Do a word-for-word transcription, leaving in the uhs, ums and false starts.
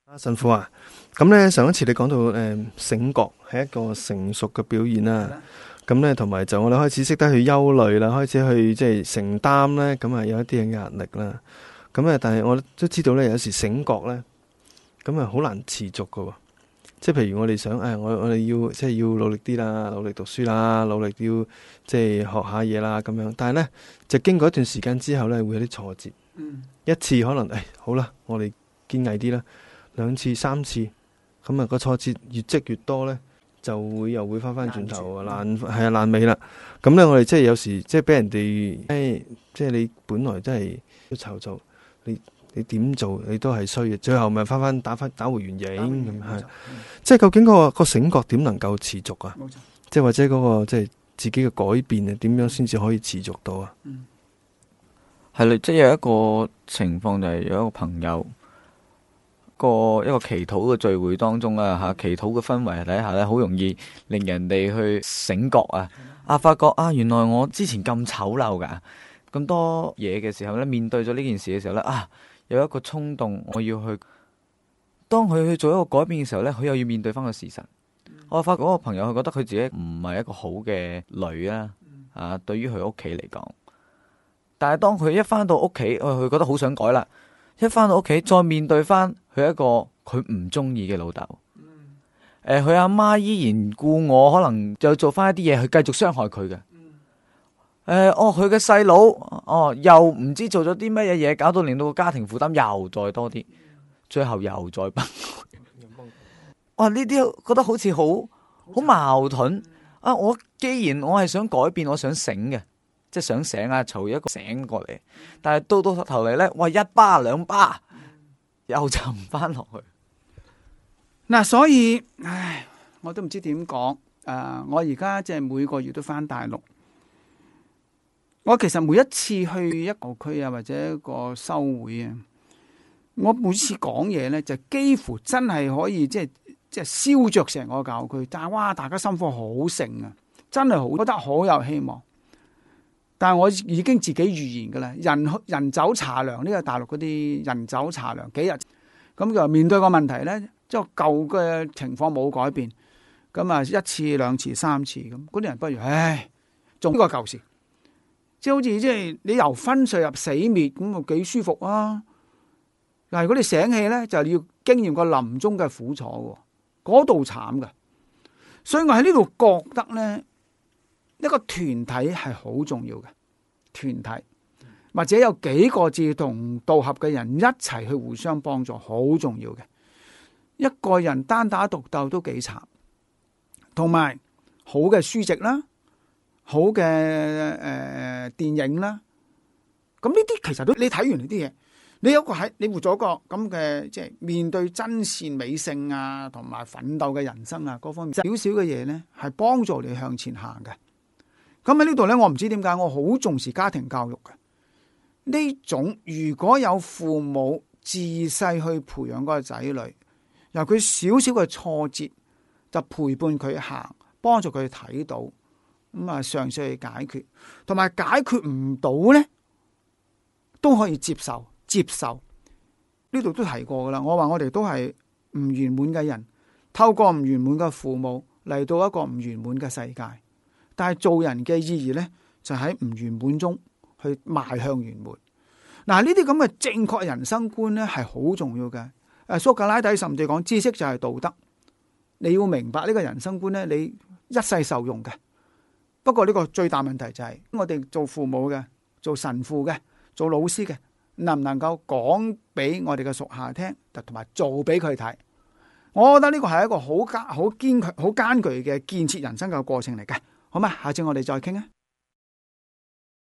啊，神父啊，咁咧上一次你講到誒、呃、醒覺係一個成熟嘅表現啦，咁咧同埋就我哋開始識得去憂慮啦，開始去即係承擔咧，咁啊有一啲嘅壓力啦，咁啊但係我都知道咧，有時醒覺咧，咁啊好難持續噶，即係譬如我哋想誒、哎，我我哋要即係要努力啲啦，努力讀書啦，努力要即係學下嘢啦咁樣，但係咧就經過一段時間之後咧，會有啲挫折，嗯、一次可能誒、哎、好啦，我哋堅毅啲啦。兩次三次，咁啊個挫折越積越多咧，就會又會翻翻轉頭爛係啊爛尾啦。咁咧我哋即係有時即係俾人哋誒，即係你本來真係都籌做，你你點做你都係衰嘅，最後咪翻翻打翻打回原形咁係。即係究竟嗰個個醒覺點能夠持續啊？冇錯。即係或者嗰個即係自己嘅改變啊，點樣先至可以持續到啊？嗯， 係啦，即係有一個情況就係有一個朋友。個一個祈禱嘅聚會當中啊，吓祈禱嘅氛圍底下咧，好容易令人哋去醒覺啊！啊，發覺啊，原來我之前咁醜陋噶，咁多嘢嘅時候咧，面對咗呢件事嘅時候咧，啊，有一個衝動，我要去。當佢去做一個改變嘅時候咧，佢又要面對翻個事實。我發覺嗰個朋友，佢覺得佢自己唔係一個好嘅女啊，啊，對於佢屋企嚟講。但係當佢一翻到屋企，佢覺得好想改啦。一翻到屋企，再面對翻佢一個佢唔中意嘅老豆，誒、嗯，佢阿媽依然故我，可能就做翻一啲嘢去繼續傷害佢嘅。誒、嗯，哦，佢嘅細佬，哦，又唔知做咗啲乜嘢嘢，搞到令到個家庭負擔又再多啲，最後又再崩潰。哇！呢啲覺得好似好好矛盾啊！我既然我係想改變，我想醒嘅。即係想醒啊，嘈一個醒過嚟，但係到到頭嚟咧，哇，一巴兩巴又沉翻落去。 嗱，所以唉，我都唔知點講。誒、呃，我而家即係每個月都翻大陸，我其實每一次去一個區啊，或者一個修會啊，我每次講嘢咧，就幾乎真係可以即係即係燒着成個教區。但係哇，大家心火好盛啊，真係好覺得好有希望。但係我已經自己預言噶啦，人人走茶涼，呢個大陸嗰啲人走茶涼幾日，咁就面對個問題咧，即係舊嘅情況冇改變，咁啊一次兩次三次咁，嗰啲人不如唉，仲呢個舊事，即係好似即係你由昏睡入死滅咁啊，幾舒服啊！但係如果你醒起咧，就要經驗個臨終嘅苦楚，嗰度慘噶，所以我喺呢度覺得咧。一個團體係好重要嘅，團體或者有幾個志同道合嘅人一齊去互相幫助，好重要嘅。一個人單打獨鬥都幾慘，同埋好嘅書籍啦，好嘅誒、呃、電影啦，咁呢啲其實都你睇完呢啲嘢，你有個喺你活咗個咁嘅即係面對真善美性啊，同埋奮鬥嘅人生啊，各方面少少嘅嘢咧，係幫助你向前行嘅。咁喺呢度咧，我唔知點解我好重視家庭教育嘅呢種。如果有父母自細去培養嗰個仔女，由佢少少嘅挫折就陪伴佢行，幫助佢睇到，咁啊嘗試去解決，同埋解決唔到咧都可以接受接受。呢度都提過噶啦，我話我哋都係唔圓滿嘅人，透過唔圓滿嘅父母嚟到一個唔圓滿嘅世界。但係做人嘅意義咧，就喺唔圓滿中去邁向圓滿。嗱，呢啲咁嘅正確人生觀咧，係好重要嘅。誒，蘇格拉底甚至講，知識就係道德。你要明白呢個人生觀咧，你一世受用嘅。不過呢個最大問題就係，我哋做父母嘅、做神父嘅、做老師嘅，能唔能夠講俾我哋嘅屬下聽，同埋做俾佢睇？我覺得呢個係一個好艱、好堅強、好艱巨嘅建設人生嘅過程嚟嘅。好嘛，下次我哋再傾啊。